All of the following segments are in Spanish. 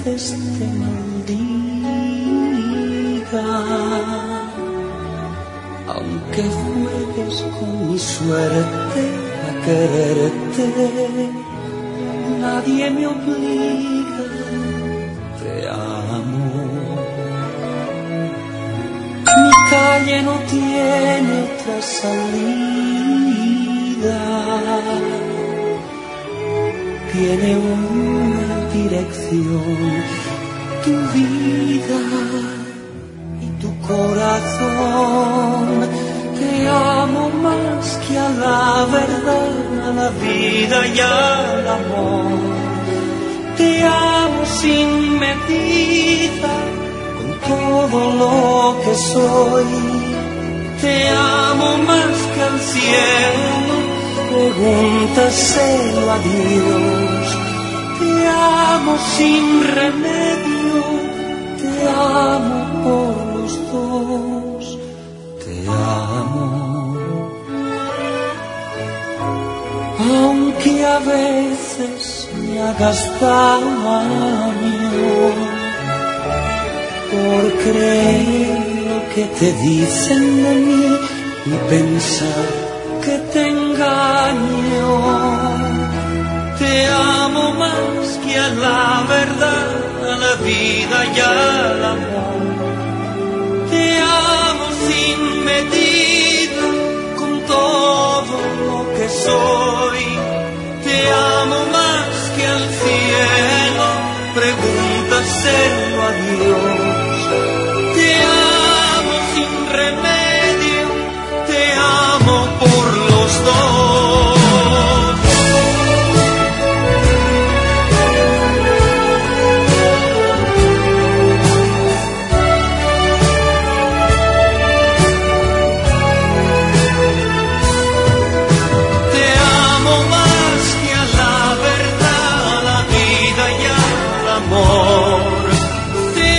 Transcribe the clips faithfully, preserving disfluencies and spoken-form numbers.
veces te maldiga, aunque juegues con mi suerte a quererte, nadie me obliga, te amo. Mi calle no tiene otra salida, tiene una dirección, tu vida y tu corazón. Te amo más que a la verdad, a la vida y al amor. Te amo sin medida, con todo lo que soy. Te amo más que al cielo, pregúntaselo a Dios. Te amo sin remedio, te amo por los dos, te amo. Aunque a veces me hagas daño por creer lo que te dicen de mí y pensar que te engaño. Te amo más que a la verdad, a la vida y al amor. Te amo sin medida, con todo lo que soy. Te amo más que al cielo, pregúntaselo a Dios. Te amo sin remedio, te amo por los dos.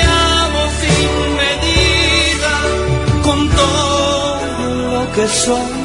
Que soy.